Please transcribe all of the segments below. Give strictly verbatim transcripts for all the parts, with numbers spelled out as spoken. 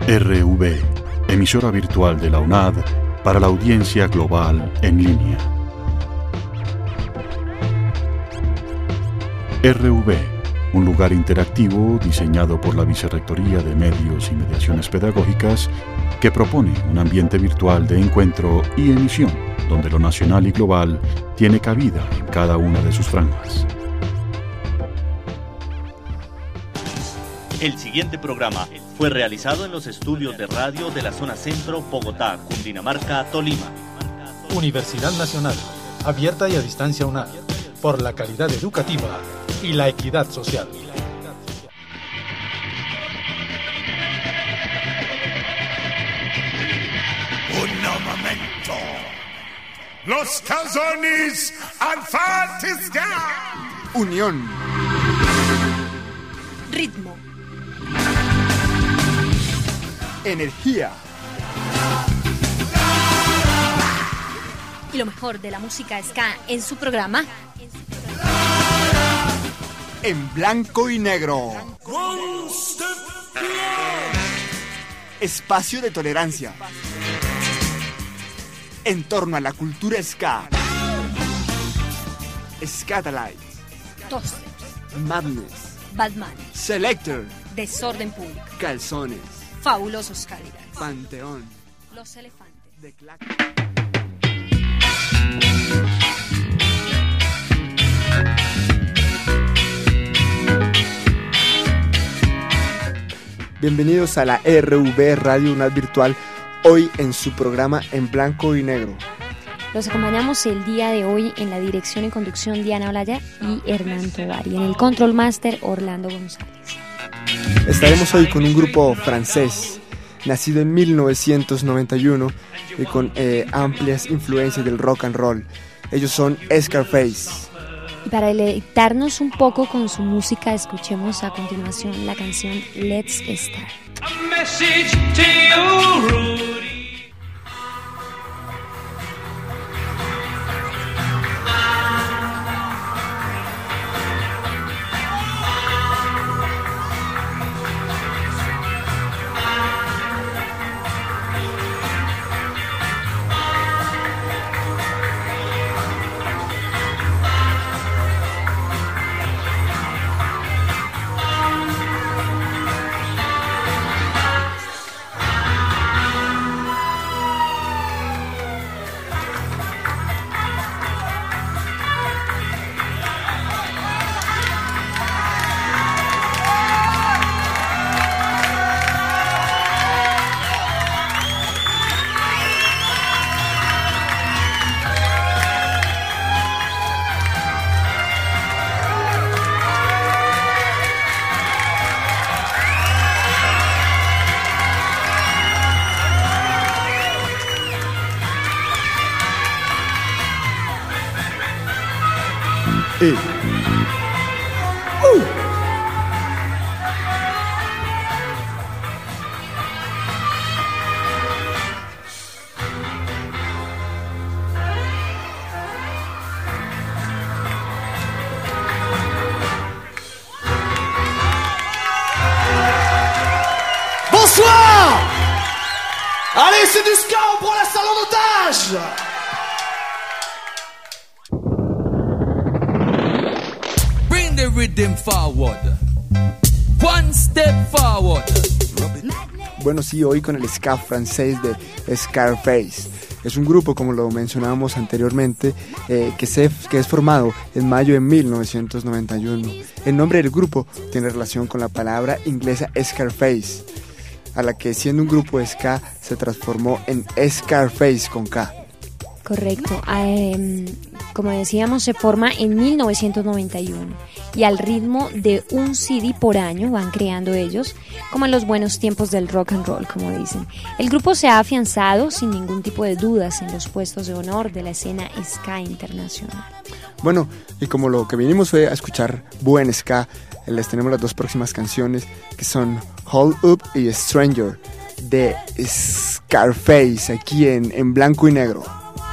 R V, emisora virtual de la UNAD para la audiencia global en línea. R V, un lugar interactivo diseñado por la Vicerrectoría de Medios y Mediaciones Pedagógicas que propone un ambiente virtual de encuentro y emisión donde lo nacional y global tiene cabida en cada una de sus franjas. El siguiente programa fue realizado en los estudios de radio de la zona centro, Bogotá, Cundinamarca, Tolima. Universidad Nacional, abierta y a distancia UNAD, por la calidad educativa y la equidad social. Un momento. Los calzones al Fatisca. Unión. Ritmo. Energía. Y lo mejor de la música ska en su programa En blanco y negro. Espacio de tolerancia en torno a la cultura ska. Scatalites, Toasters, Madness, Batman, Selector, Desorden Público, Calzones, Fabulosos Cadillacs, Panteón, Los Elefantes, de Clac. Bienvenidos a la R V Radio UNAD Virtual, hoy en su programa En Blanco y Negro. Los acompañamos el día de hoy en la dirección y conducción Diana Olaya y Hernán Tovar, y en el Control Master Orlando González. Estaremos hoy con un grupo francés, nacido en mil novecientos noventa y uno y con eh, amplias influencias del rock and roll. Ellos son Scarface. Y para deleitarnos un poco con su música, escuchemos a continuación la canción Let's Start. A message to you, Rudy. Eh. Uh. Bonsoir! Allez, c'est du ska, on prend la salle en otage! Bring the rhythm forward. One step forward. Bueno, sí, hoy con el ska francés de Scarface. Es un grupo, como lo mencionábamos anteriormente, eh, que, se, que es formado en mayo de mil novecientos noventa y uno. El nombre del grupo tiene relación con la palabra inglesa Scarface, a la que siendo un grupo de ska se transformó en Scarface con K. Correcto. Eh, como decíamos, se forma en mil novecientos noventa y uno y al ritmo de un C D por año van creando ellos, como en los buenos tiempos del rock and roll, como dicen. El grupo se ha afianzado sin ningún tipo de dudas en los puestos de honor de la escena ska internacional. Bueno, y como lo que vinimos fue a escuchar buen ska, les tenemos las dos próximas canciones que son Hold Up y Stranger de Scarface, aquí en, en blanco y negro.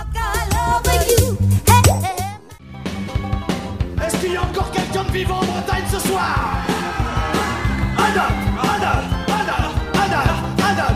Est-ce qu'il y a encore quelqu'un de vivant en Bretagne ce soir? Ada, Ada, Ada, Ada, Ada.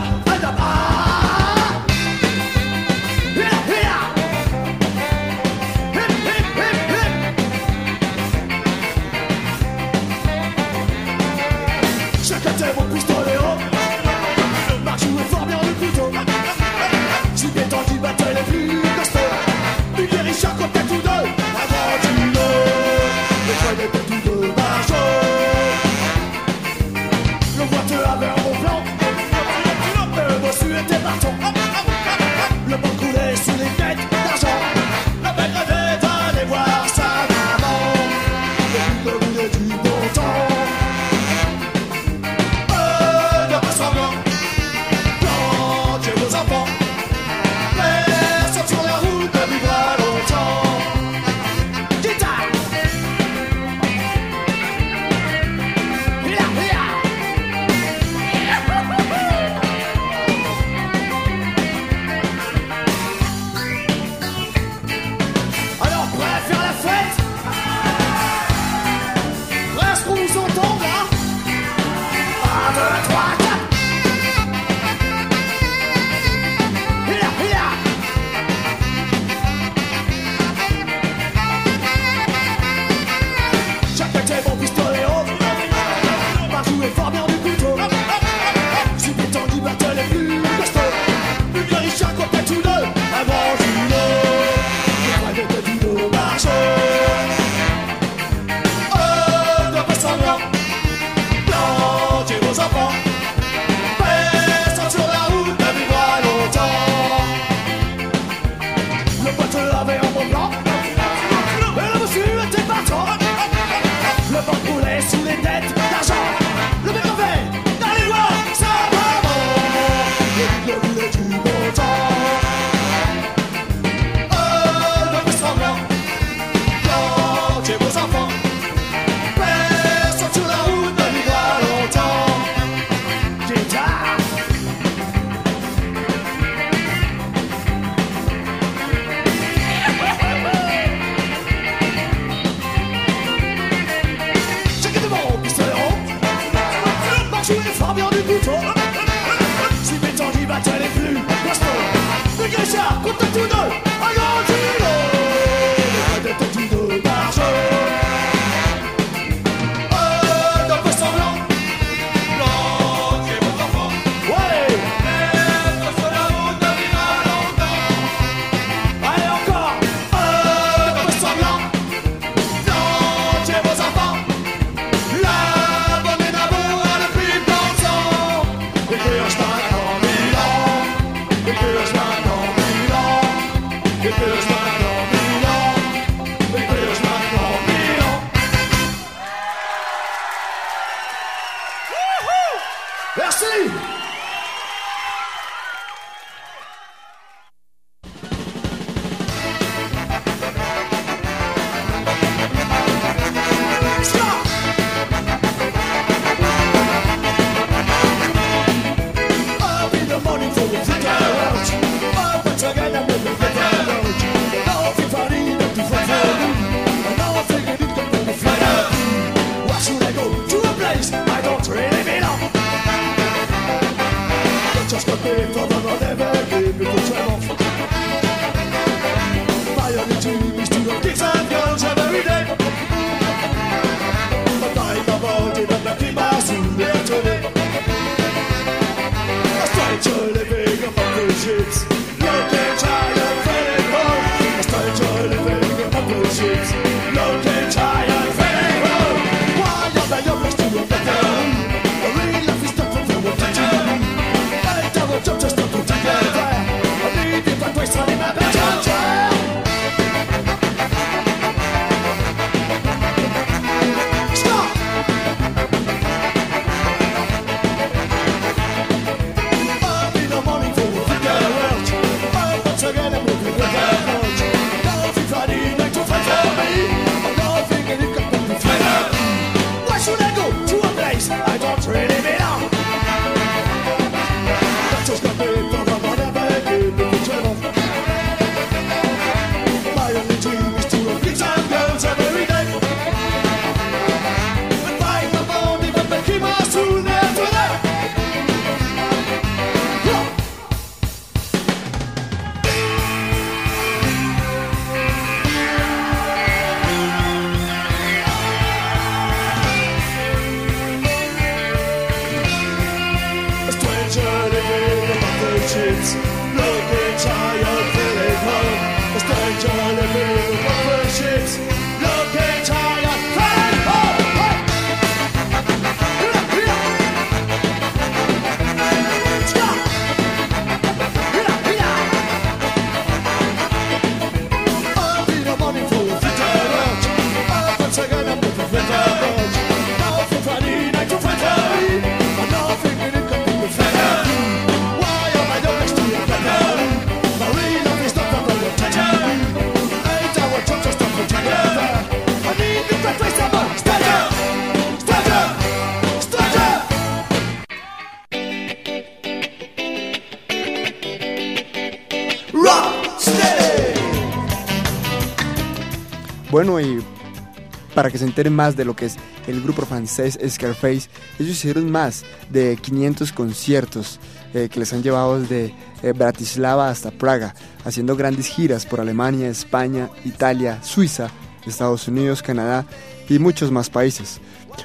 Chacun tait mon pistolet haut. Marc jouait fort bien du couteau. Si bien temps qui battait les plus costauds. Une guérilla comptait tous deux. Avant du lot, les trains étaient tous deux marchaux. Le boiteux avait un bon plan. Le bossu était partant. Le banc coulait sous les têtes d'argent. Le mec rêvait d'aller voir sa maman. Le but voulait du bon temps. Euh, ne pas semblant. Plantez vos enfants. Personne sur la route ne vivra longtemps. Guitare. Hia, hia. Alors, prêt à faire la fête? Prêt à ce qu'on vous entende, là? un, deux, trois, quatre. Hia, hia. Chacun tait mon pistolet haut. Marc jouait fort bien du couteau. Si bien temps qui battait les plus costauds. Une guérilla comptait tous deux. Avant du lot, les trains étaient tous deux marchaux. Euh, ne pas semblant. Plantez vos enfants. Personne sur la route ne vivra longtemps. Le boiteux avait un bon plan. Et le bossu était partant. Le banc roulait sous les têtes d'argent. Le mec rêvait d'aller voir sa maman. Le voulait du bon temps. Euh, ne pas semblant. Plantez vos enfants. Personne sur la route ne vivra longtemps. Guitare. Chacun de mon pistolet haut. Marc jouait fort bien du couteau. Si bien temps qui battait les plus costauds. Une guérilla comptait tous deux. Un grand kilo. Les trains étaient tous deux marchaux. Euh, ne pas semblant. Plantez vos enfants. Ouais. Personne sur la route ne vivra longtemps. Allez encore. Euh, ne pas semblant. Plantez vos enfants. La bonne est d'amour à le plus pensant. Et que je m'en en mille ans. Et que je m'en en mille ans. Et que je m'en en mille ans. Et que je m'en en mille ans. Merci. Stop. Up in the morning for the flicker out. Up and together with the flicker out. Now I'm feeling up to fight for you. And now I'm thinking it can be fly out. Why should I go to a place I don't really belong? But just got paid for the Lord ever gave me to travel. My only dream is to go kids and girls every day. But I'm about it and I keep my soul there today. I started to living among the ships. Looking tired, feeling cold. I started to living among the ships. Looking tired, feeling cold. Why am I your place to a better? A real life is not from what I do. I double jump just to looking tired, feeling home. A stranger living in the ships, looking tired, feeling home. Bueno, y para que se enteren más de lo que es el grupo francés Scarface, ellos hicieron más de quinientos conciertos eh, que les han llevado desde eh, Bratislava hasta Praga, haciendo grandes giras por Alemania, España, Italia, Suiza, Estados Unidos, Canadá y muchos más países,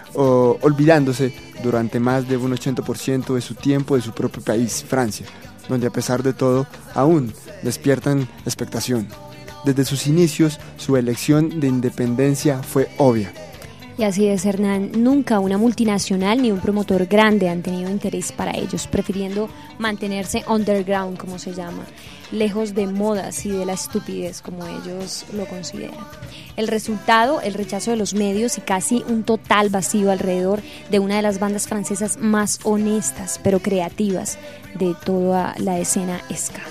o, olvidándose durante más de un ochenta por ciento de su tiempo de su propio país, Francia, donde a pesar de todo aún despiertan expectación. Desde sus inicios, su elección de independencia fue obvia. Y así es, Hernán. Nunca una multinacional ni un promotor grande han tenido interés para ellos, prefiriendo mantenerse underground, como se llama, lejos de modas y de la estupidez, como ellos lo consideran. El resultado, el rechazo de los medios y casi un total vacío alrededor de una de las bandas francesas más honestas, pero creativas de toda la escena ska.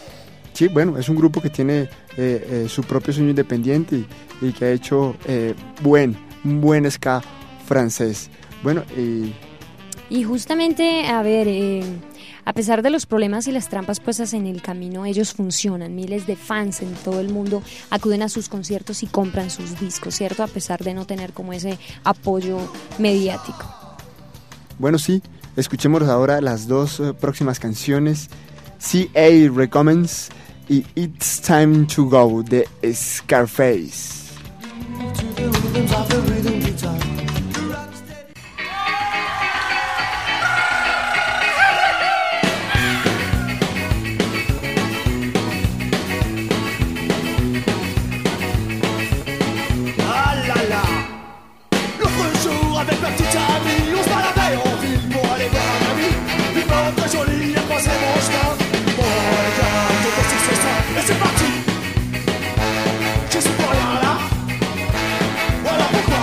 Sí, bueno, es un grupo que tiene eh, eh, su propio sueño independiente y, y que ha hecho eh, buen, un buen ska francés. Bueno, y... Y justamente, a ver, eh, a pesar de los problemas y las trampas puestas en el camino, ellos funcionan. Miles de fans en todo el mundo acuden a sus conciertos y compran sus discos, ¿cierto? A pesar de no tener como ese apoyo mediático. Bueno, sí, escuchemos ahora las dos uh, próximas canciones. C A Recommends y It's Time to Go de Scarface. Ah là là. L'autre jour avec ma petite amie, on se baladait en ville pour aller voir un ami. Une meuf très jolie a croisé mon chemin. Et c'est parti. Je suis pour rien là. Voilà pourquoi.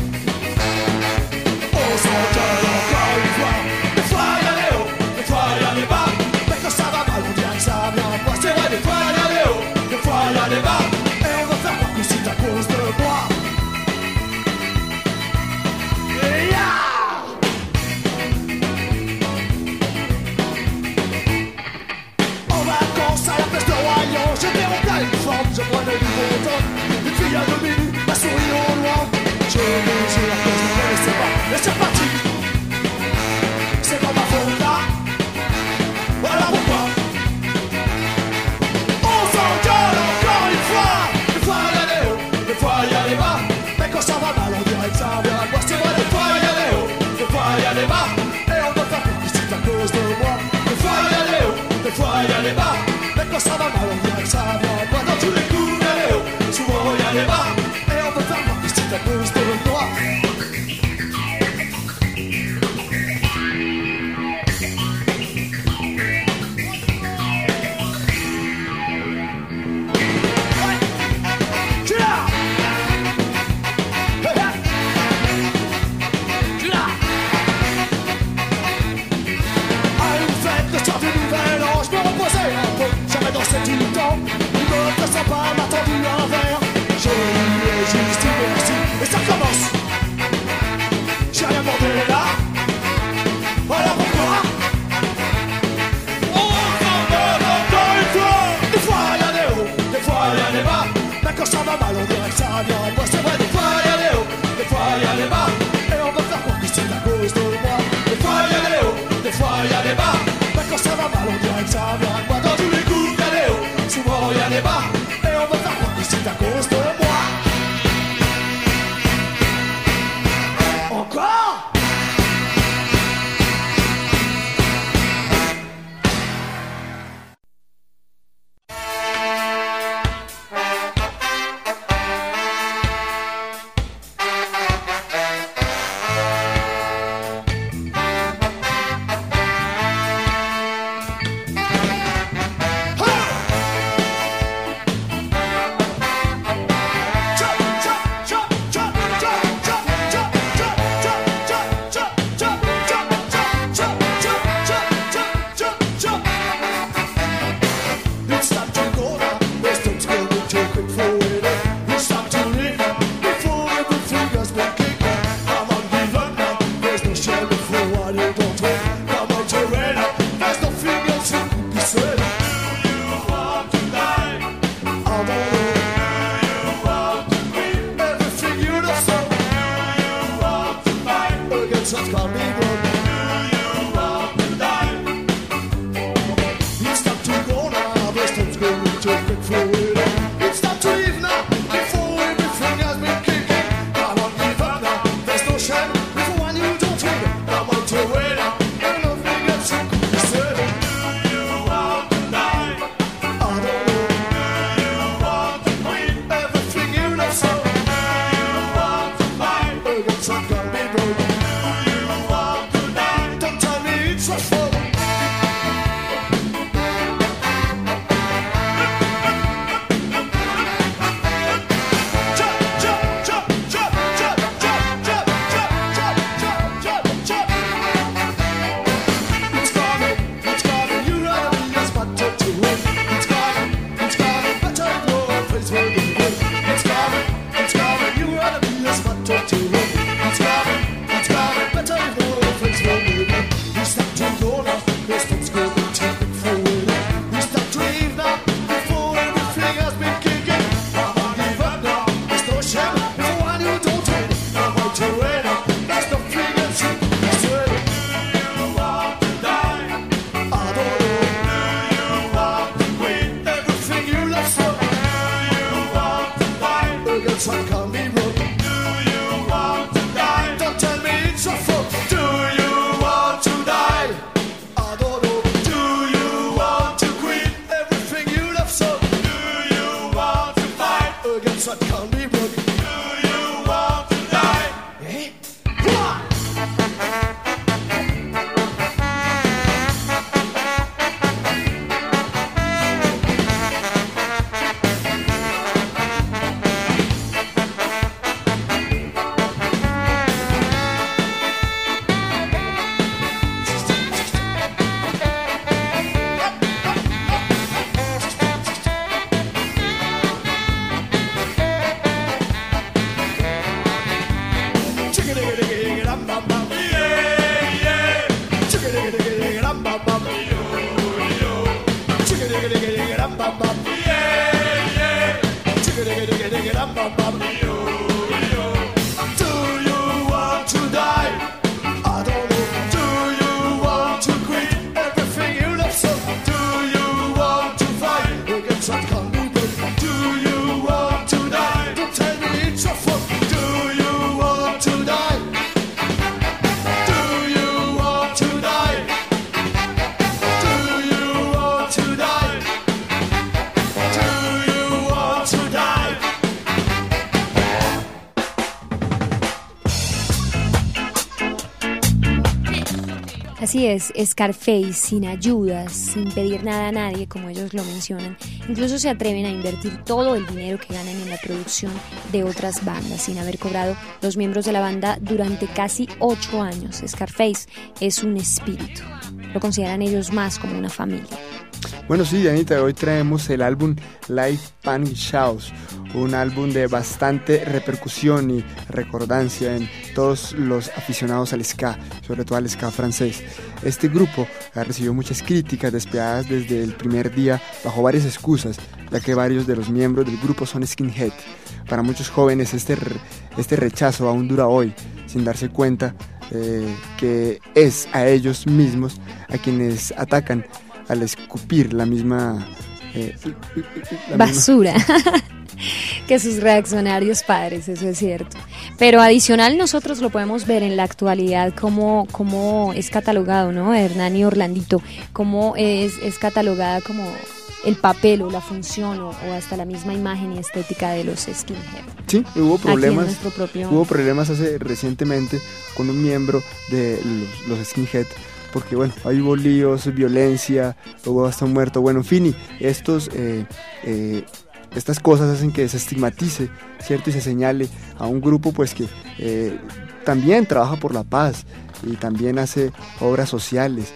On s'engueule encore une fois. Des fois y'a les hauts, des fois y'a les bas. Mais quand ça va mal on dirait que ça vient pas. C'est vrai, des fois y'a les hauts, des fois y'a les bas. Et on va faire croire que c'est à cause de moi. Et ya. En vacances à la pêche de Royan, j'étais en pleine forme, je prenais du bon temps. Une fille à deux minutes m'a souri au loin. Je me jure que je ne connaissais pas, et c'est parti. C'est pas ma faute là. Voilà pourquoi. On s'engueule encore une fois. Des fois y'a les hauts, des fois y'a les bas. Mais quand ça va mal on dirait que ça vient de moi. C'est vrai, des fois y'a les hauts, des fois y'a les bas. Et on doit faire croire que c'est à cause de moi. Des fois y'a les hauts, des fois y'a les bas. Mais quand ça va mal on dirait que ça vient de moi. Dans tous les coups y'a les hauts, souvent y'a les bas. Et on peut faire croire que c'est à cause de moi. Tu l'as. Hey, hey. Tu l'as. À une fête de soir du nouvel an, je me reposais un peu, j'avais dansé tout le temps. Une meuf très sympa m'a tendu un verre. Je lui ai juste dit merci, et ça commence. J'ai rien demandé là. against what's called me wrong. Do you want to die? It's time to go now, this time's going to take it forward. It's time to leave now, before everything has been kicking. Come on, give up now, there's no shame. If one you don't win, come on to win now. And nothing else you can say. Do you want to die? I don't know. Do you want to win everything you love so? Do you want to fight against what can be broken? Do you want to die? Don't tell me it's your fault. Así es, Scarface, sin ayudas, sin pedir nada a nadie, como ellos lo mencionan. Incluso se atreven a invertir todo el dinero que ganan en la producción de otras bandas, sin haber cobrado los miembros de la banda durante casi ocho años. Scarface es un espíritu, lo consideran ellos más como una familia. Bueno, sí, Anita, hoy traemos el álbum Live Panic Shows, un álbum de bastante repercusión y recordancia en todos los aficionados al ska, sobre todo al ska francés. Este grupo ha recibido muchas críticas despiadadas desde el primer día bajo varias excusas, ya que varios de los miembros del grupo son skinhead. Para muchos jóvenes este, este rechazo aún dura hoy, sin darse cuenta eh, que es a ellos mismos a quienes atacan al escupir la misma eh, la basura misma. que sus reaccionarios padres, eso es cierto. Pero adicional nosotros lo podemos ver en la actualidad como, como es catalogado, ¿no? Hernán y Orlandito, como es, es catalogada como el papel o la función o, o hasta la misma imagen y estética de los skinhead. Sí, hubo problemas, propio... hubo problemas hace recientemente con un miembro de los, los skinhead, porque bueno, ahí hubo líos, violencia, hubo hasta un muerto, bueno, en fin, y estos, eh, eh, estas cosas hacen que se estigmatice, ¿cierto? Y se señale a un grupo pues que eh, también trabaja por la paz y también hace obras sociales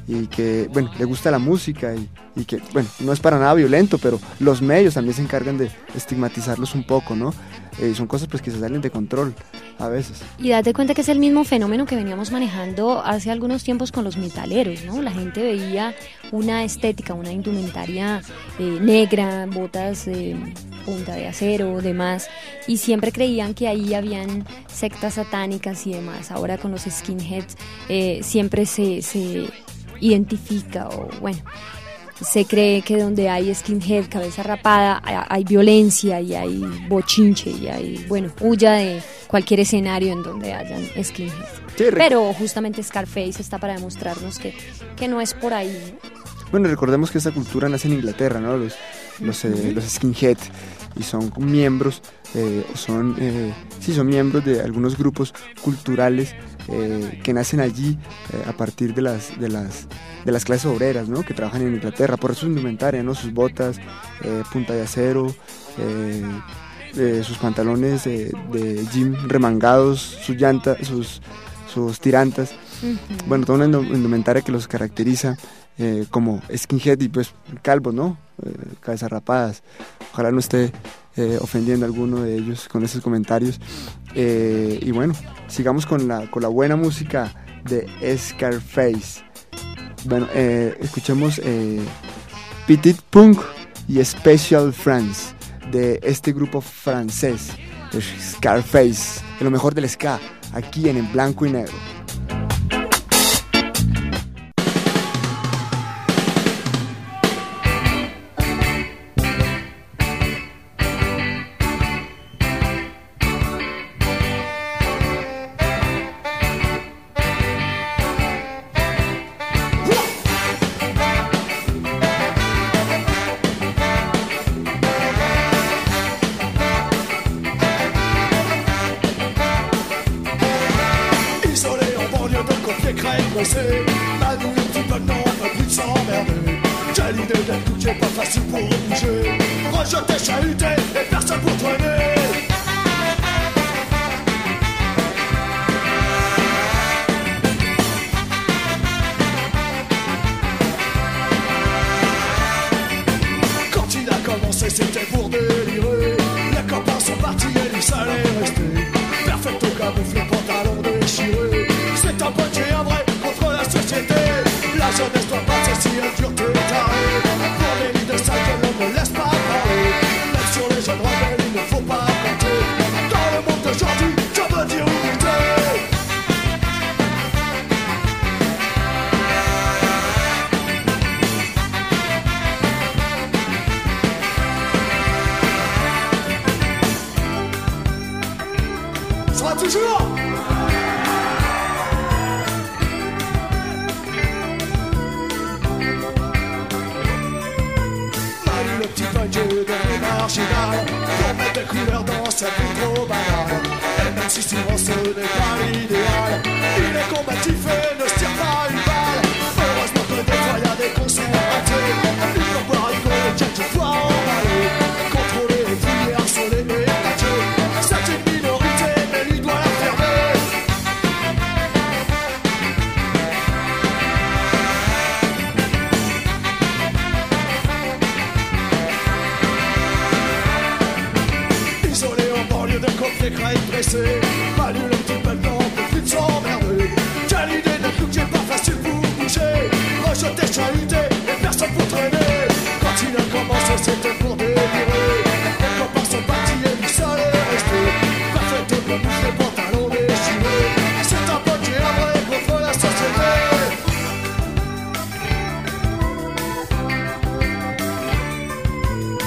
y que, bueno, le gusta la música y, y que, bueno, no es para nada violento, pero los medios también se encargan de estigmatizarlos un poco, ¿no? Eh, son cosas pues que se salen de control a veces. Y date cuenta que es el mismo fenómeno que veníamos manejando hace algunos tiempos con los metaleros, ¿no? La gente veía una estética, una indumentaria eh, negra, botas de eh, punta de acero, demás, y siempre creían que ahí habían sectas satánicas y demás. Ahora con los skinheads eh, siempre se, se identifica, o bueno, se cree que donde hay skinhead, cabeza rapada, hay violencia y hay bochinche y hay, bueno, huya de cualquier escenario en donde hayan skinhead. Sí, pero justamente Scarface está para demostrarnos que, que no es por ahí, ¿no? Bueno, recordemos que esta cultura nace en Inglaterra, ¿no? Los, los, eh, los skinhead, y son miembros, eh, son, eh, sí, son miembros de algunos grupos culturales eh, que nacen allí eh, a partir de las, de las de las clases obreras, ¿no? Que trabajan en Inglaterra, por eso su indumentaria, ¿no? Sus botas, eh, punta de acero, eh, eh, sus pantalones eh, de jean remangados, sus llantas, sus, sus tirantas, uh-huh. Bueno, toda una indumentaria que los caracteriza eh, como skinhead y pues calvos, ¿no? Eh, cabezas rapadas. Ojalá no esté eh, ofendiendo a alguno de ellos con esos comentarios. Eh, y bueno, sigamos con la, con la buena música de Scarface. Bueno, eh, escuchemos eh, Petit Punk y Special France de este grupo francés, Scarface, de lo mejor del ska, aquí en En Blanco y Negro.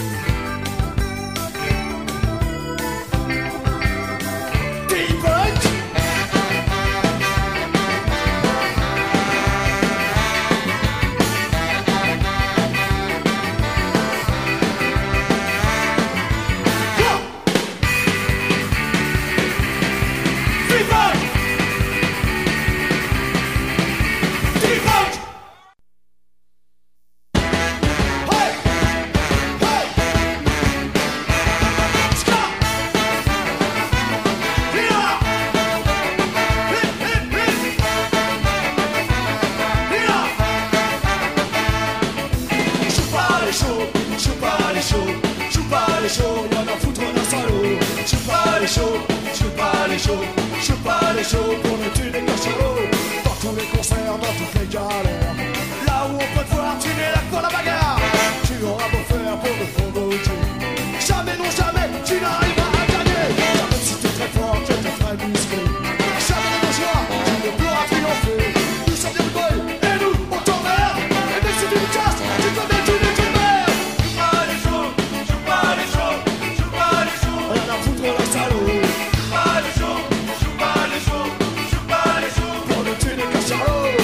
Deep les shows pour ne tuer les cachalots. Dans tous les concerts, dans toutes les galères, là où on peut te voir, tu n'es là pour la bagarre. Tu auras beau faire pour te provoquer, jamais, non jamais, tu n'arriveras à gagner. Même si t'es très fort, que t'es très musclé, jamais de joie, tu ne pourras triompher. Nous sommes des boys, et nous, on t'emmerde. Et même si tu nous casses, tu peux bien tu nous t'emmerdes. Joue pas les shows, joue pas les shows, joue pas les shows. Rien à foutre la salaud. Joue pas les shows, joue pas les shows, joue pas les shows. Pour ne tuer les cachalots.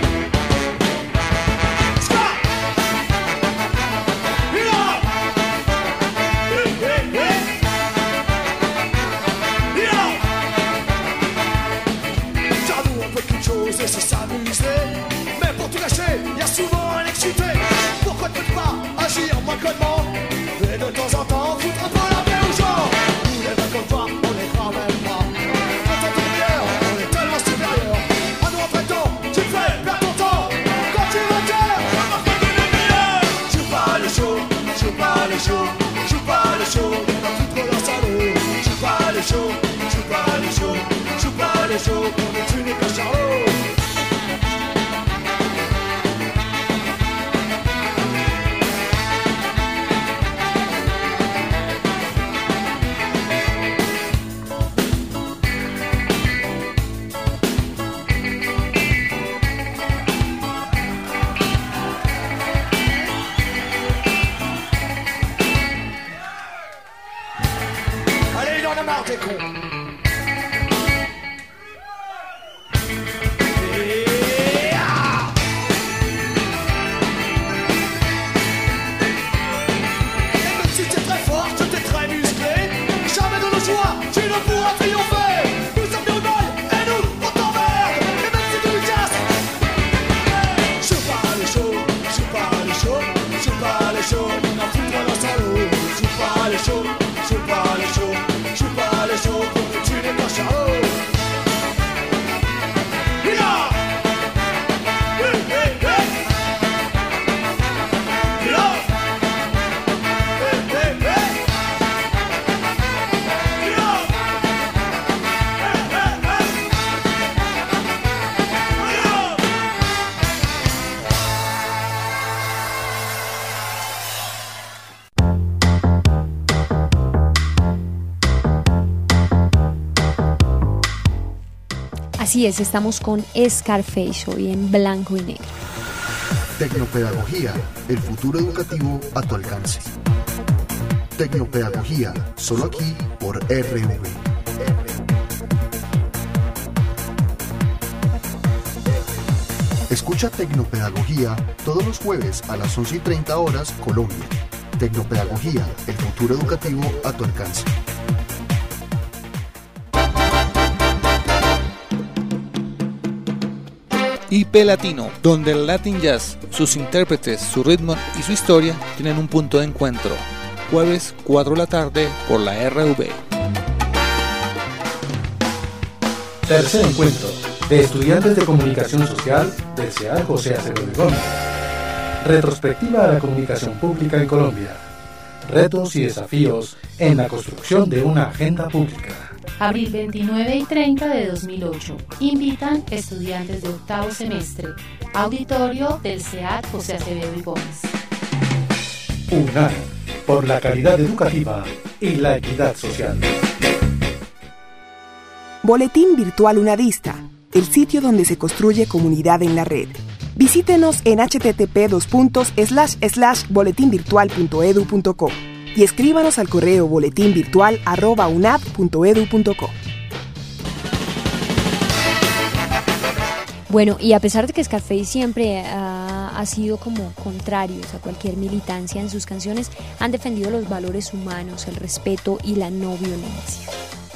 Et c'est s'amuser, mais pour tout lâcher, y a souvent un excité. Pourquoi ne peux pas agir moins connement et de temps en temps foutre un peu la paix aux gens? Nous les mecs comme toi, on les croit même pas. Quand on est meilleur, on est tellement supérieur. À nous en prêtant, tu fais perdre ton temps. Quand tu vas taire, on fait que les meilleurs. Joue pas les shows, joue pas les shows, joue pas les shows, on a foutre leur salaud. Joue pas les shows, joue pas les shows, joue pas les shows, on est tués les cachalots. Allez, il en a marre des cons. Et ah et même si t'es très fort, que t'es très musclé, jamais de nos joies, tu ne pourras triompher. Nous sommes des boys, et nous, on t'emmerde. Et même si tu nous casses, joue pas les shows, joue pas les shows, joue pas les shows, on a foutu dans salaud. Joue pas les shows, joue pas les shows, joue pas les shows, pour que tu n'es pas chalot. Yeah! Hey, hey, hey! Yeah! Hey, hey, hey! Yeah! Hey, hey, hey! Yeah! Así es, estamos con Scarface hoy en blanco y negro. Tecnopedagogía, el futuro educativo a tu alcance. Tecnopedagogía, solo aquí por R V. Escucha Tecnopedagogía todos los jueves a las once y treinta horas Colombia. Tecnopedagogía, el futuro educativo a tu alcance. I P Latino, donde el Latin Jazz, sus intérpretes, su ritmo y su historia tienen un punto de encuentro. Jueves cuatro de la tarde por la R V. Tercer encuentro de estudiantes de comunicación social del C E A José Acevedo Gómez. Retrospectiva a la comunicación pública en Colombia. Retos y desafíos en la construcción de una agenda pública. Abril veintinueve y treinta de dos mil ocho. Invitan estudiantes de octavo semestre. Auditorio del C E A José Acevedo y Gómez. UNAD, por la calidad educativa y la equidad social. Boletín Virtual UNADista, el sitio donde se construye comunidad en la red. Visítenos en hache te te pe dos puntos slash slash boletín virtual punto edu punto co y escríbanos al correo boletinvirtual arroba unad punto edu punto co. Bueno, y a pesar de que Scarface siempre ha, ha sido como contrarios a cualquier militancia en sus canciones, han defendido los valores humanos, el respeto y la no violencia.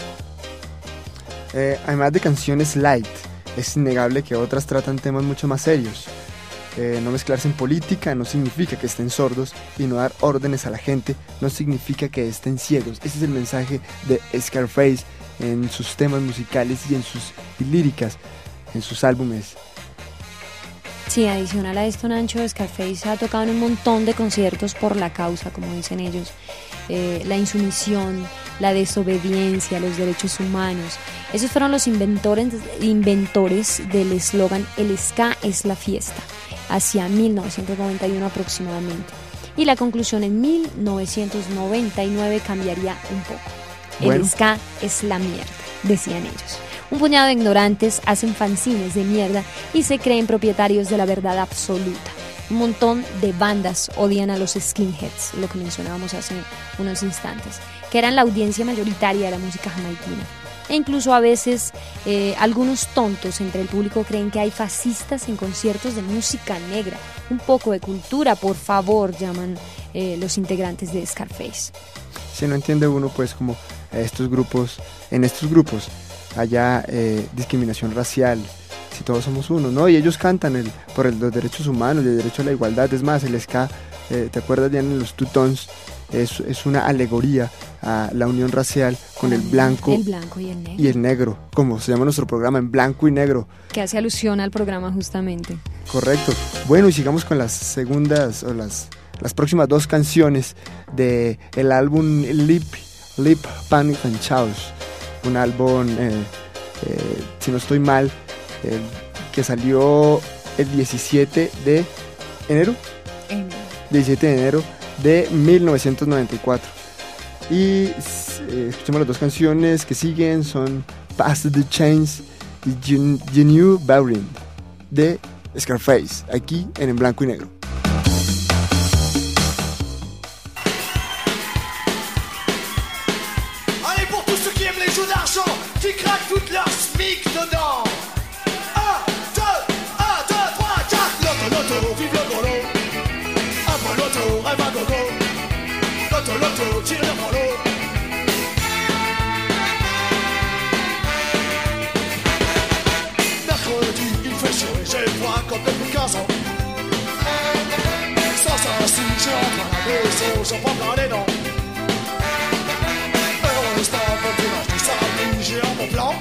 Eh, además de canciones light, es innegable que otras tratan temas mucho más serios. Eh, no mezclarse en política no significa que estén sordos, y no dar órdenes a la gente no significa que estén ciegos. Ese es el mensaje de Scarface en sus temas musicales y en sus líricas, en sus álbumes. Sí, adicional a esto, Nacho, Scarface ha tocado en un montón de conciertos por la causa, como dicen ellos. Eh, la insumisión, la desobediencia, los derechos humanos. Esos fueron los inventores, inventores del eslogan "El ska es la fiesta", hacia mil novecientos noventa y uno aproximadamente. Y la conclusión en mil novecientos noventa y nueve cambiaría un poco. Bueno. El ska es la mierda, decían ellos. Un puñado de ignorantes hacen fanzines de mierda y se creen propietarios de la verdad absoluta. Un montón de bandas odian a los skinheads, lo que mencionábamos hace unos instantes, que eran la audiencia mayoritaria de la música jamaiquina. E incluso a veces eh, algunos tontos entre el público creen que hay fascistas en conciertos de música negra. Un poco de cultura, por favor, llaman eh, los integrantes de Scarface. Si no entiende uno, pues, como estos grupos, en estos grupos haya eh, discriminación racial, si todos somos uno, ¿no? Y ellos cantan el, por el, los derechos humanos, el derecho a la igualdad. Es más, el ska, eh, ¿te acuerdas, Diana, en los Two-Tones? Es, es una alegoría a la unión racial con el blanco, el blanco y el negro. y el negro, como se llama nuestro programa, en blanco y negro. Que hace alusión al programa justamente. Correcto. Bueno, y sigamos con las segundas o las, las próximas dos canciones de el álbum Lip, Lip Panic and Chaos, un álbum, eh, eh, si no estoy mal, eh, que salió el diecisiete de enero. Enero. diecisiete de enero de mil novecientos noventa y cuatro. Y eh, escuchemos las dos canciones que siguen, son Pass the Chains y Gen- Genuine Bowring de Scarface, aquí en En Blanco y Negro. Allez, pour tous ceux qui aiment les jeux d'argent, qui craquent toute leur smic dedans. un, deux, un, deux, trois, quatre. Loto, loto, vive le gros lot. Un bon loto, rêve à gogo. Loto, loto, tire le gros lot. Mercredi, il fait chaud et j'ai froid comme depuis quinze ans. Sans ça, si j'ai entre la maison, j'en prends plein les dents. J'ai un bon plan.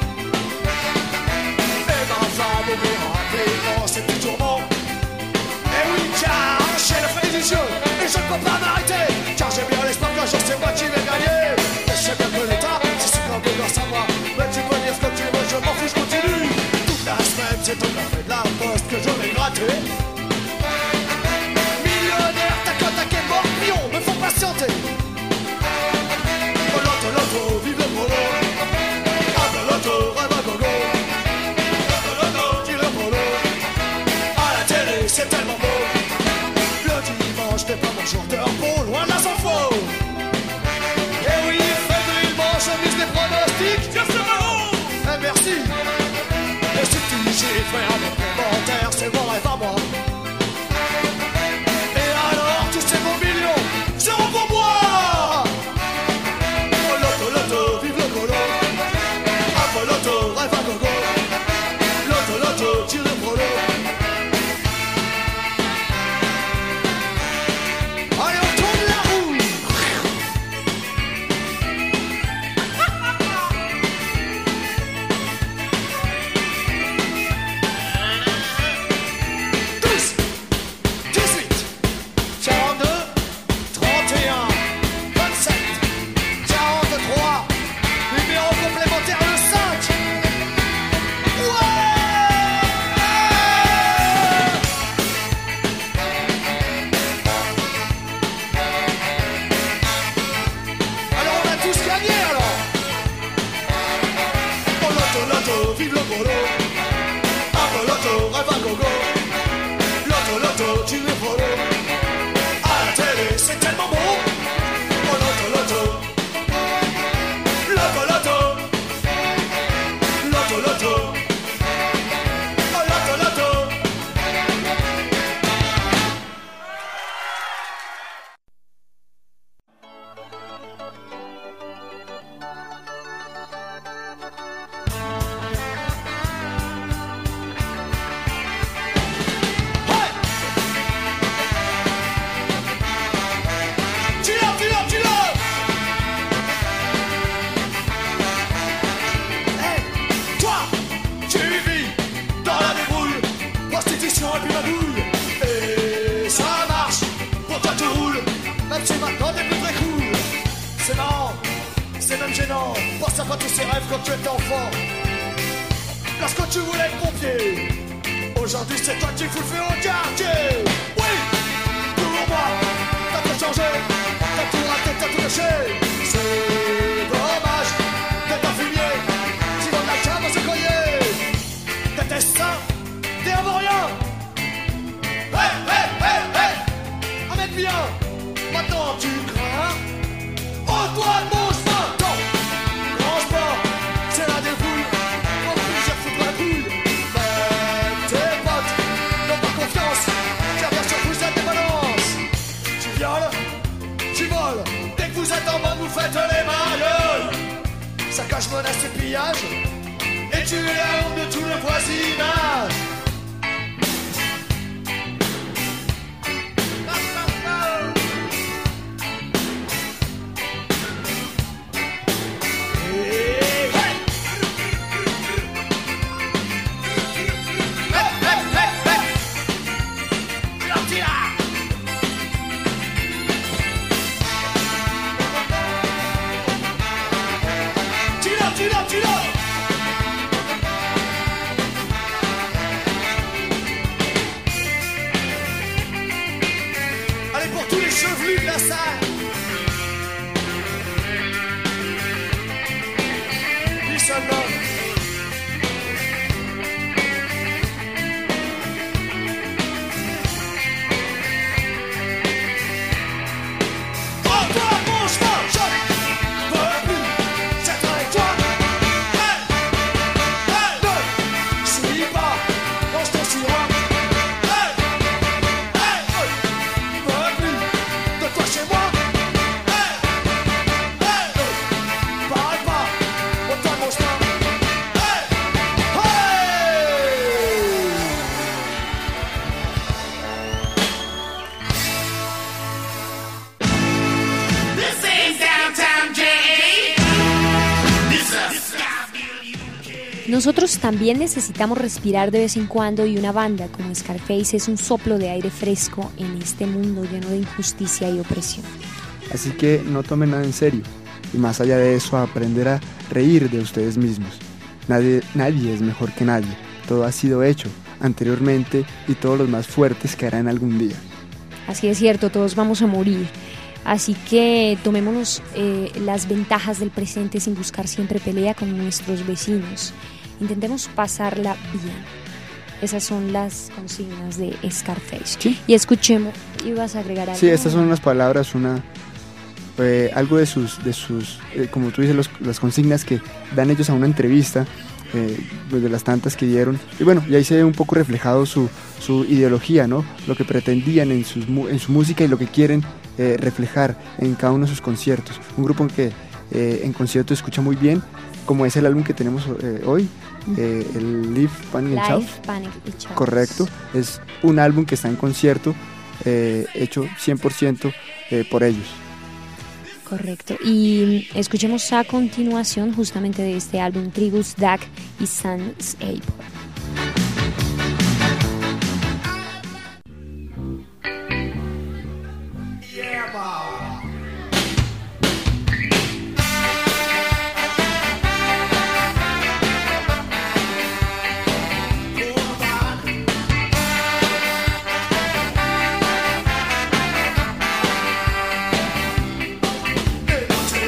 Et ma femme ouvrira rapidement ses petits tourments. Et oui, car j'ai le fait du jeu et je ne peux pas m'arrêter. Car j'ai bien l'espoir qu'un jour c'est moi qui vais gagner. Et je sais bien que l'État, c'est ce qu'on veut dans sa voix. Mais tu peux dire ce que tu veux, je m'en fiche, je continue. Toute la semaine, c'est tout à fait de la poste que je vais gratter. Millionnaire, tac tac et morpion me font patienter. Oh, loto, loto, vive le gros lot. Loto, rêve à gogo. Loto, loto, tire le polo. À la télé, c'est tellement beau. Le dimanche n'est pas mon jour de repos, loin de la s'en-faux. Et oui, fébrilement, je mise les pronostics. Tiens, c'est marrant. Eh, merci. Et si tu j'ai fait un bon commentaire, c'est mon rêve à moi. Et alors, tous ces beaux millions seront pour moi. Oh, loto, loto, vive le golo. Loto, rêve à gogo. Loto, loto, tire le polo. Allez, on tourne la roue. douze, dix-huit, quarante-deux, trente et un, vingt-sept, quarante-trois, numéro complémentaire le cinq. Alors on a tous gagné alors. Oh loto, loto, vive le gros lot. Un peu loto, rêve à gogo. Loto, loto, tire le polo. À la télé, c'est tellement beau. Oh loto, loto. Loto, loto. Loto, loto. Oh loto, loto. gênant, pense à pas tous ces rêves quand tu étais enfant. Lorsque tu voulais être pompier, aujourd'hui c'est toi qui fous le feu au quartier. Oui, pour moi, t'as tout changé, t'as tout raté, t'as tout lâché. C'est dommage d'être un fumier, si dans la cave on se cognait. T'étais sain, t'es avant rien. Hey, hey, hey, hey, un mec bien, maintenant tu crains. Oh toi mon chemin, non, grand chemin, c'est la défoule. En plus j'ai foutu la couille. Même tes potes n'ont pas confiance, car bien sûr vous êtes des balances. Tu violes, tu voles, dès que vous êtes en bande vous faites les marioles. Saccage, menace et pillage, et tu es la honte de tout le voisinage. Allez pour tous les chevelus de la salle. Lui seul l'homme. Oh toi mon chemin, je veux plus être avec toi. Hey, hey, ne suis pas quand je te suis roi. Hey, hey, hey, veux plus de toi chez moi. Hey, hey, hey, parle pas, oh toi mon chemin. Hey, hey. This ain't downtown J A. This is Nosotros también necesitamos respirar de vez en cuando y una banda como Scarface es un soplo de aire fresco en este mundo lleno de injusticia y opresión. Así que no tomen nada en serio y más allá de eso aprender a reír de ustedes mismos. Nadie, nadie es mejor que nadie, todo ha sido hecho anteriormente y todos los más fuertes caerán algún día. Así es cierto, todos vamos a morir. Así que tomémonos eh, las ventajas del presente sin buscar siempre pelea con nuestros vecinos. Intentemos pasarla bien. Esas son las consignas de Scarface. ¿Sí? Y escuchemos, ibas a agregar algo. Sí, estas son unas palabras, una eh, algo de sus, de sus eh, como tú dices, los, las consignas que dan ellos a una entrevista, eh, pues de las tantas que dieron. Y bueno, y ahí se ve un poco reflejado su, su ideología, ¿no? Lo que pretendían en, sus, en su música y lo que quieren eh, reflejar en cada uno de sus conciertos. Un grupo que eh, en concierto escucha muy bien, como es el álbum que tenemos eh, hoy, eh, el Live, Panic and Shout. Live, Panic and Shout. Correcto, es un álbum que está en concierto, eh, hecho cien por ciento eh, por ellos. Correcto. Y escuchemos a continuación justamente de este álbum Tribus, Dag y Sans Ape.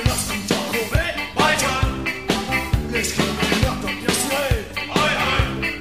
Les criminels bien sourés.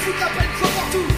foutre la peine une fois pour toutes.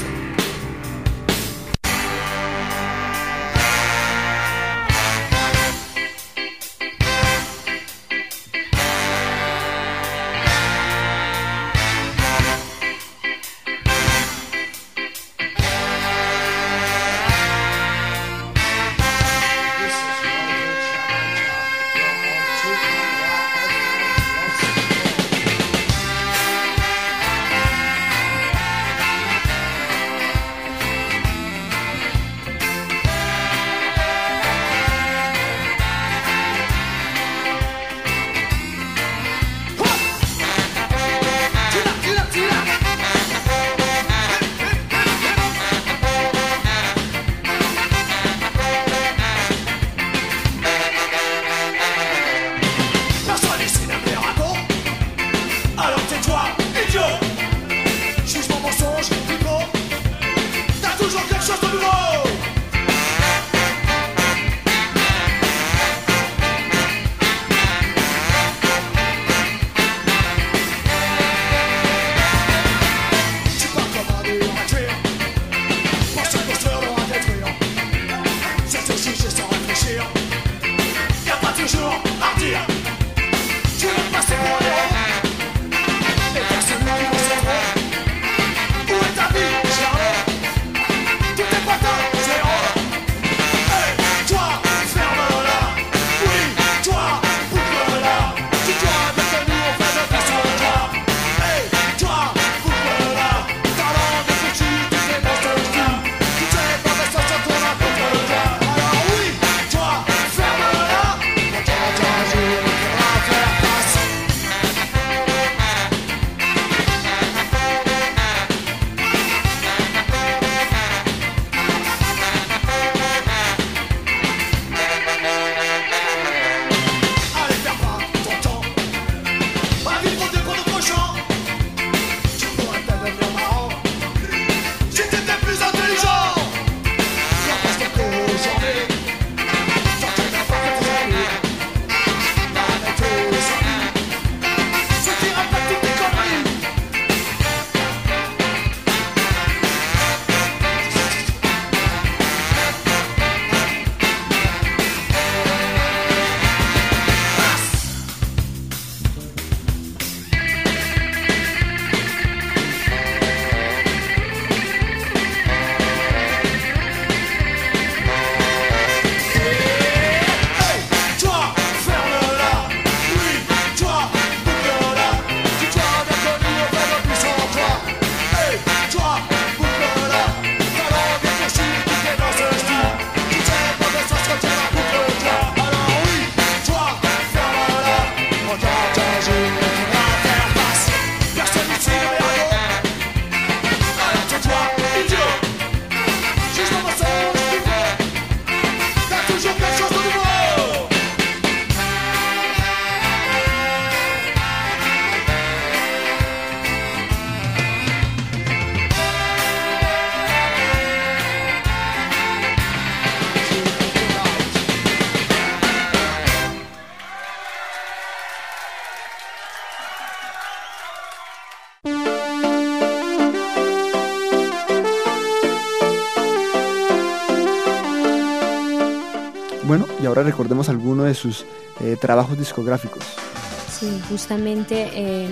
Bueno, y ahora recordemos algunos de sus eh, trabajos discográficos. Sí, justamente eh,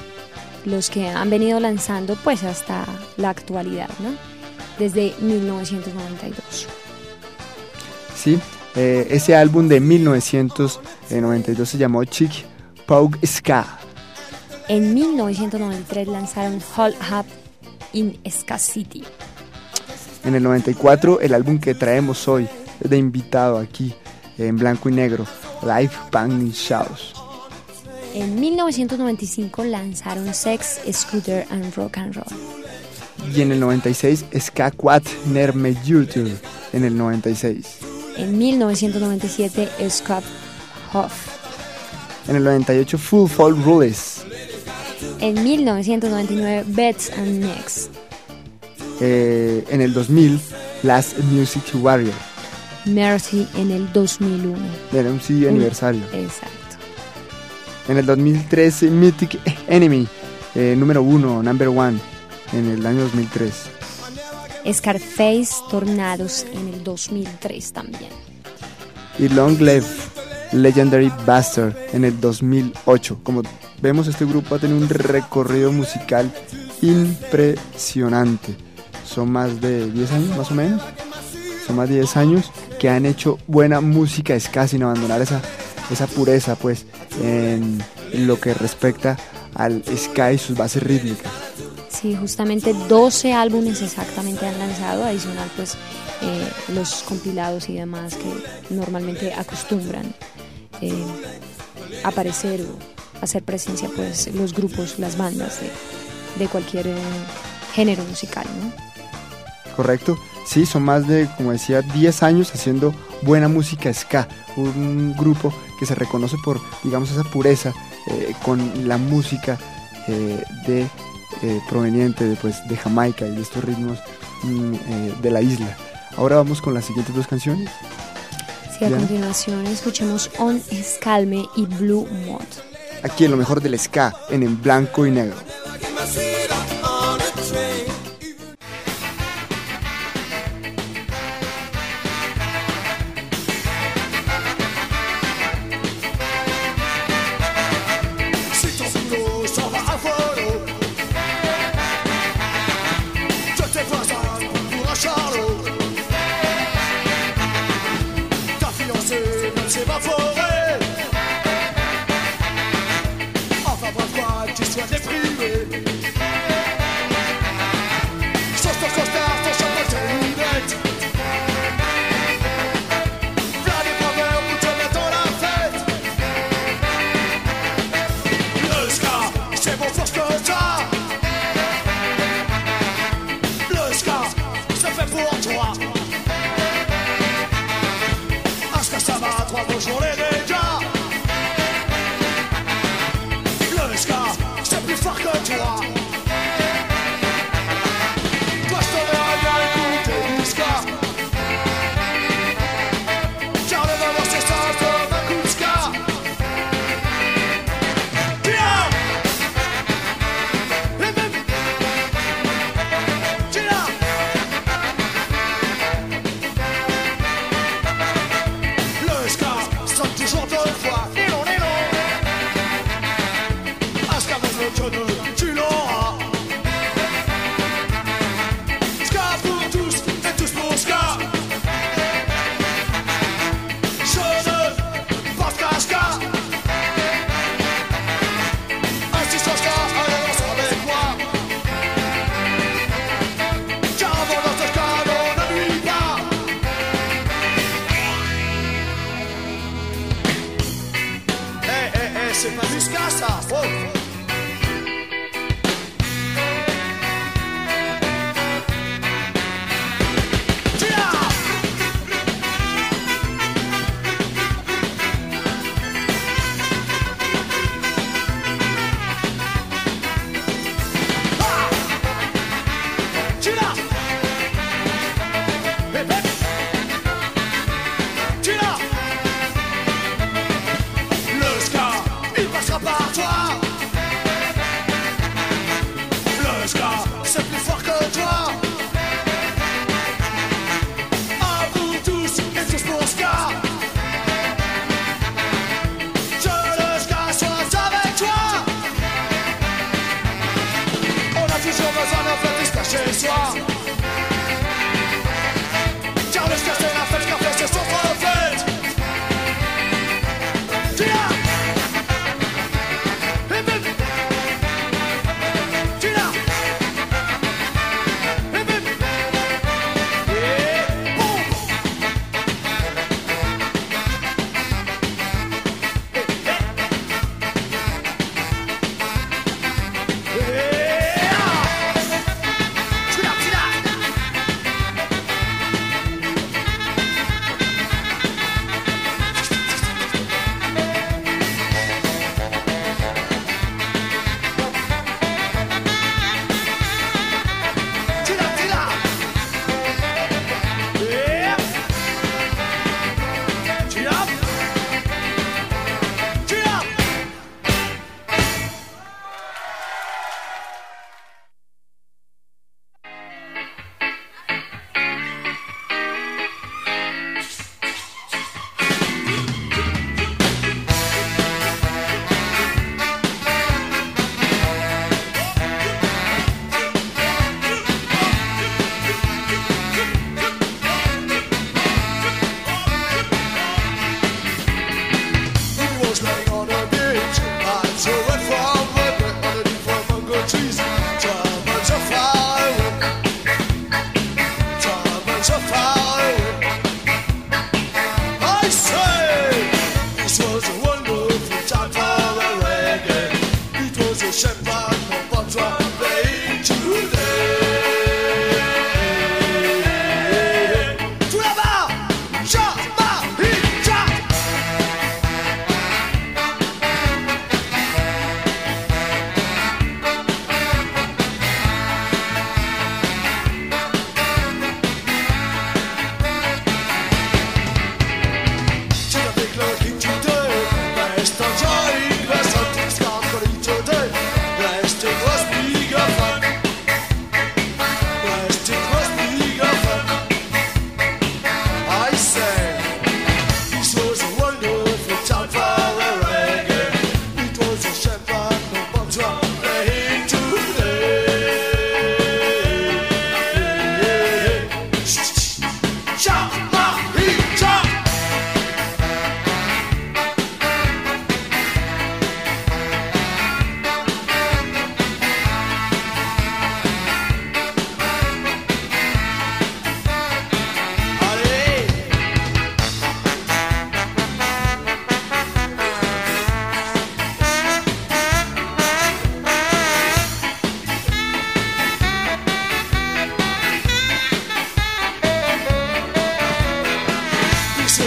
los que han venido lanzando pues hasta la actualidad, ¿no? Desde mil novecientos noventa y dos. Sí, eh, ese álbum de mil novecientos noventa y dos se llamó Chick Pog Ska. En mil novecientos noventa y tres lanzaron Hold Up in Ska City. En el noventa y cuatro el álbum que traemos hoy de invitado aquí en blanco y negro, Live Banging Shows. En mil novecientos noventa y cinco lanzaron Sex, Scooter and Rock and Roll. Y en el noventa y seis Ska Quad Nerme YouTube en el noventa y seis. En mil novecientos noventa y siete Scott Hoff. En el noventa y ocho Full Fall Rules. En mil novecientos noventa y nueve Beds and Necks. Eh, en el dos mil Last Music Warrior. Mercy en el dos mil uno. Era un C D aniversario. Exacto. En el dos mil trece Mythic Enemy, eh, número uno, number one. en el año dos mil tres. Scarface, Tornados en el dos mil tres también. Y Long Live Legendary Bastard en el dos mil ocho. Como vemos, este grupo ha tenido un recorrido musical impresionante. Son más de diez años, más o menos. Son más de diez años que han hecho buena música ska sin abandonar esa, esa pureza, pues, en, en lo que respecta al ska y sus bases rítmicas. Sí, justamente doce álbumes exactamente han lanzado, adicional pues eh, los compilados y demás que normalmente acostumbran eh, aparecer o hacer presencia pues los grupos, las bandas de, de cualquier eh, género musical, ¿no? Correcto, sí, son más de, como decía, diez años haciendo buena música ska, un grupo que se reconoce por, digamos, esa pureza eh, con la música eh, de Eh, proveniente de, pues, de Jamaica y de estos ritmos mm, eh, de la isla. Ahora vamos con las siguientes dos canciones. Sí, a continuación escuchemos On Escalme y Blue Mod. Aquí en lo mejor del ska, en En Blanco y Negro. Enfin bref, quoi, tu sois déprimé.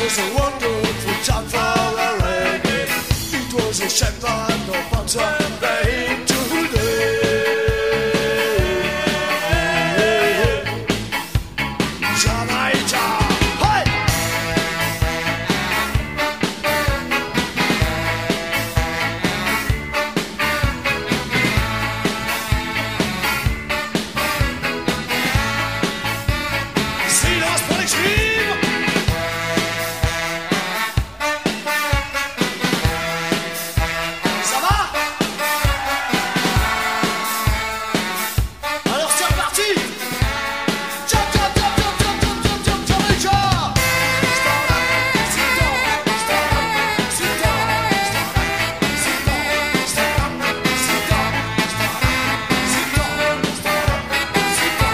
was a wonderful time for a reggae. It was a shame that no butter they today. Jamaica, hey! See those for extreme. Ça va? Alors c'est reparti. Jump, jump, jump, jump, jump, jump, jump, jump, Jamaica. Stand up, sit down, stand up, sit down, stand up, sit down, stand up, sit down, stand up, sit down, stand up, sit down.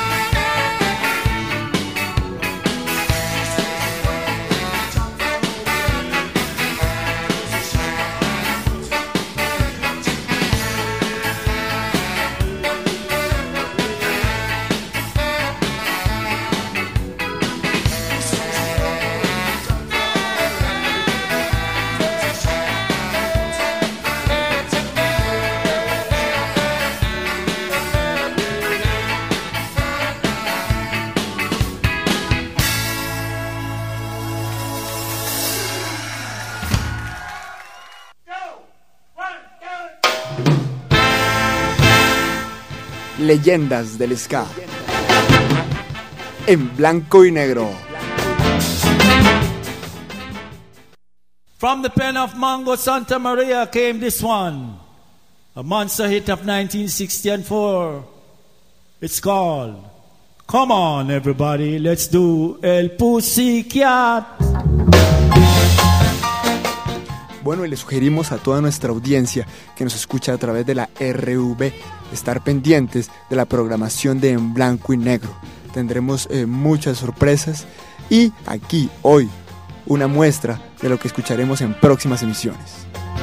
Leyendas del ska en blanco y negro. From the pen of Mongo Santa Maria came this one, a monster hit of nineteen sixty-four. It's called Come On Everybody, Let's Do El Pussycat. Bueno, y le sugerimos a toda nuestra audiencia que nos escucha a través de la R V estar pendientes de la programación de En Blanco y Negro. Tendremos eh, muchas sorpresas y aquí, hoy, una muestra de lo que escucharemos en próximas emisiones.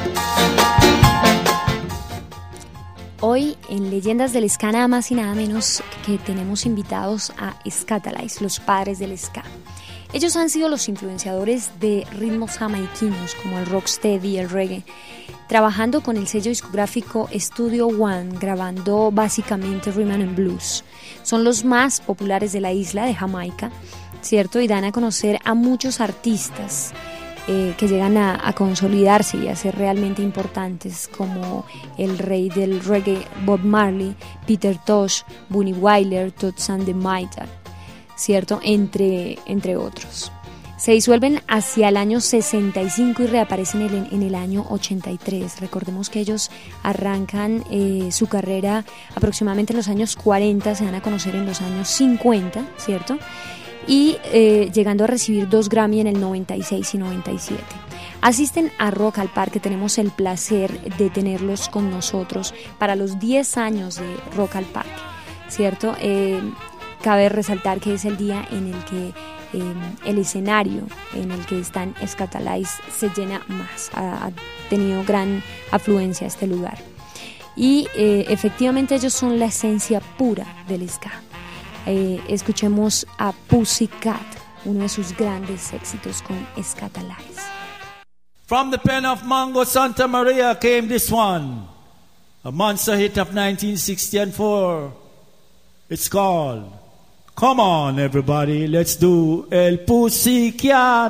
Hoy en Leyendas del Ska nada más y nada menos que tenemos invitados a Skatalites, los padres del ska. Ellos han sido los influenciadores de ritmos jamaiquinos como el rocksteady y el reggae, trabajando con el sello discográfico Studio One, grabando básicamente rhythm and blues. Son los más populares de la isla de Jamaica, ¿cierto? Y dan a conocer a muchos artistas eh, que llegan a, a consolidarse y a ser realmente importantes, como el rey del reggae Bob Marley, Peter Tosh, Bunny Wailer, Toots and the Maytag, ¿cierto? Entre, entre otros. Se disuelven hacia el año sesenta y cinco y reaparecen en el, en el año ochenta y tres. Recordemos que ellos arrancan eh, su carrera aproximadamente en los años cuarenta, se dan a conocer en los años cincuenta, ¿cierto? Y eh, llegando a recibir dos Grammy en el noventa y seis y noventa y siete. Asisten a Rock al Parque, tenemos el placer de tenerlos con nosotros para los diez años de Rock al Parque, ¿cierto? Eh, Cabe resaltar que es el día en el que eh, el escenario en el que están Skatalites se llena más. Ha, ha tenido gran afluencia a este lugar. Y eh, efectivamente ellos son la esencia pura del ska. Eh, escuchemos a Pussycat, uno de sus grandes éxitos con Skatalites. From the pen of Mongo Santa Maria came this one, a monster hit of nineteen sixty-four. It's called Come On Everybody, Let's Do El Pussycat.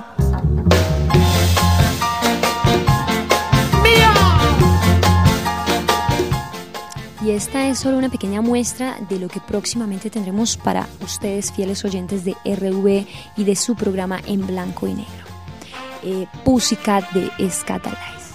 Y esta es solo una pequeña muestra de lo que próximamente tendremos para ustedes, fieles oyentes de R V y de su programa En Blanco y Negro. Eh, Pussycat de Skatalites.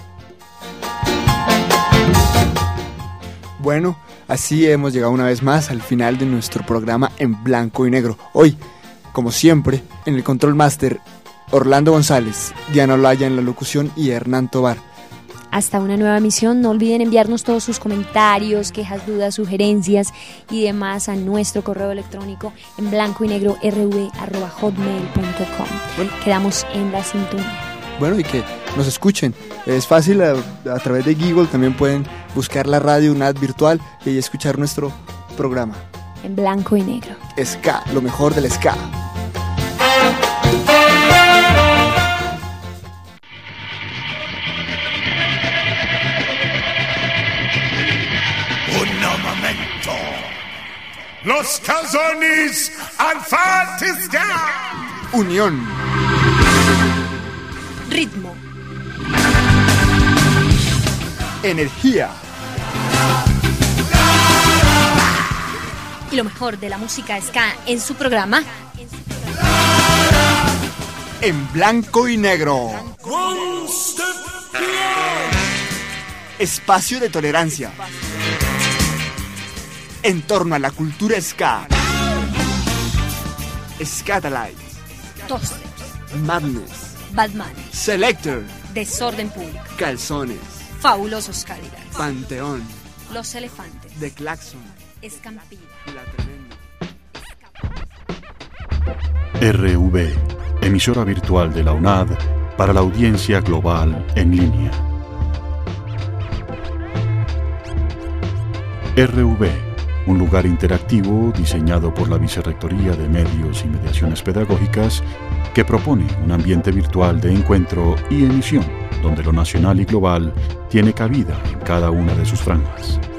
Bueno, así hemos llegado una vez más al final de nuestro programa En Blanco y Negro. Hoy, como siempre, en el Control Master, Orlando González, Diana Olaya en la locución y Hernán Tobar. Hasta una nueva emisión. No olviden enviarnos todos sus comentarios, quejas, dudas, sugerencias y demás a nuestro correo electrónico en blanco y negro rv arroba hotmail punto com. Bueno, quedamos en la sintonía. Bueno, y que nos escuchen. Es fácil, a, a través de Google también pueden buscar la radio U N A D virtual y escuchar nuestro programa. En blanco y negro. Ska, lo mejor del ska. Hey! Los calzones Alfantisca. Unión. Ritmo. Energía. Y lo mejor de la música ska en su programa En blanco y negro. Espacio de tolerancia en torno a la cultura ska. Scatalites. Toasters, Madness. Batman, Selector. Desorden Público, Calzones. Fabulosos Cadillacs, Panteón. Los Elefantes, The Claxon. Escampida, La Tremenda. R V, emisora virtual de la UNAD para la audiencia global en línea. R V, un lugar interactivo diseñado por la Vicerrectoría de Medios y Mediaciones Pedagógicas que propone un ambiente virtual de encuentro y emisión donde lo nacional y global tiene cabida en cada una de sus franjas.